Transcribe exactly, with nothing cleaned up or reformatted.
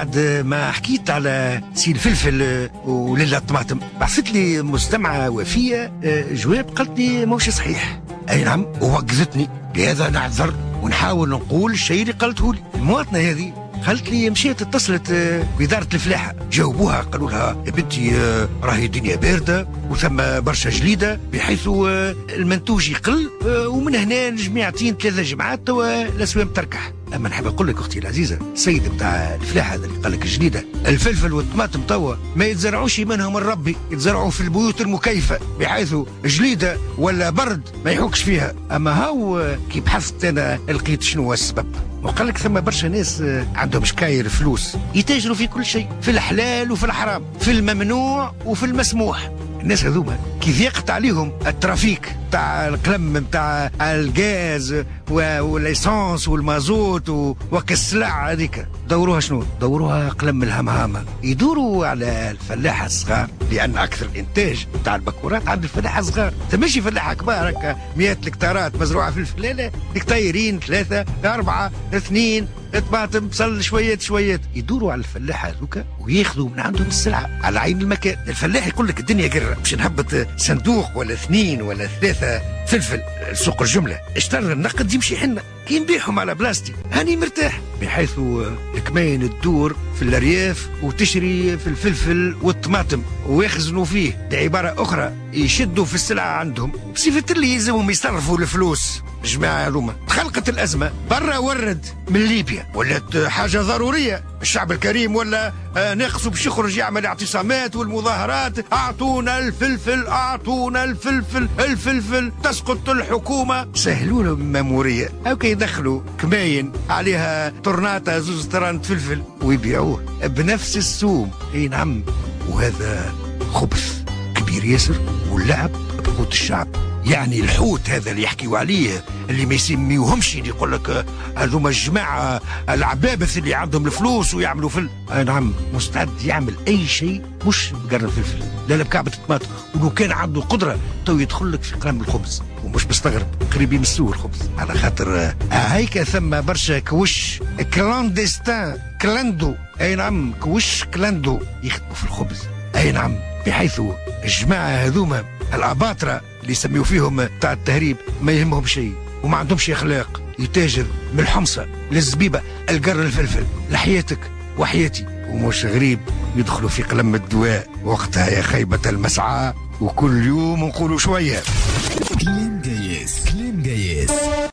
بعد ما حكيت على سي الفلفل وليلة الطماطم بعثت لي مستمعة وفية جواب قالت لي موش صحيح. أي نعم، ووقفتني بهذا نعذر ونحاول نقول الشيء اللي قالته لي. المواطنة هذه قالت لي مشيت اتصلت بإدارة الفلاحة، جاوبوها قالوا لها يا بنتي راهي الدنيا باردة وثم برشا جليدة بحيث المنتوج يقل، ومن هنا جميعتين ثلاثة جمعات توا الأسوام تركح. أما نحب أقول لك أختي العزيزة، السيد بتاع الفلاحة هذا اللي قال لك الجليدة، الفلفل والطماطم توا ما يتزرعوش منهم الربي، يتزرعوا في البيوت المكيفة بحيث جليدة ولا برد ما يحوكش فيها. أما هاو كي بحثت أنا لقيت شنو هو السبب، وقال لك ثم برشا ناس عندهم شكاير فلوس يتاجروا في كل شيء، في الحلال وفي الحرام، في الممنوع وفي المسموح. الناس هذوما كي ضيقت عليهم الترافيك تاع القلم تاع الغاز والليسانس والمازوت وكالسلع هذيك، دوروها شنو؟ دوروها قلم الهمهامه، يدوروا على الفلاحه الصغار، لان اكثر انتاج تاع البكورات عند الفلاحه الصغار. تمشي فلاحه كبار هكا مئة هكتارات مزروعه في الفلاله، هكتايرين ثلاثه اربعه اثنين طماطم بصل شويات شويات، يدوروا على الفلاحه هذوك وياخذوا من عندهم السلعه على عين المكان. الفلاح يقول لك الدنيا قرة، باش نهبط صندوق ولا اثنين ولا ثلاثه فلفل سوق الجمله اشترى النقد يمشي حنا كي نبيعهم على بلاستيك هاني مرتاح، بحيث الكمين تدور في الارياف وتشري في الفلفل والطماطم ويخزنوا فيه. بعباره اخرى يشدوا في السلعه عندهم بصفه اللي يلزمهم يصرفوا الفلوس. جماعه هذوما تخلقت الازمه برا ورد من ليبيا، ولات حاجه ضروريه. الشعب الكريم ولا ناقصه باش يخرج يعمل اعتصامات والمظاهرات، اعطونا الفلفل اعطونا الفلفل الفلفل، تسقط الحكومه. سهلوا لهم الماموريه، هاكا يدخلوا كماين عليها طرناطه زوز طرانة فلفل ويبيعوه بنفس السوم. اي نعم، وهذا خبث كبير ياسر واللعب بقوت الشعب. يعني الحوت هذا اللي يحكيوا عليه اللي ما يسميوهمش، اللي يقول لك هذوما الجماعه العبابث اللي عندهم الفلوس ويعملوا فل، اي نعم مستعد يعمل اي شيء مش بقرن فلفل لا لا بكعبه الطماطم. ولو كان عنده قدره تو يدخل لك في قلم الخبز، ومش مستغرب قريب يمسوه الخبز، على خاطر آه هيك ثم برشا كوش كلاندستان كلاندو. اي نعم كوش كلاندو يخدموا في الخبز. اي نعم، بحيث الجماعه هذوما الاباطره اللي يسميوا فيهم تاع التهريب ما يهمهم شيء وما عندهمش اخلاق، يتاجر من الحمصه للزبيبه القرن الفلفل لحياتك وحياتي. ومش غريب يدخلوا في قلم الدواء، وقتها يا خيبه المسعى وكل يوم نقولوا شويه.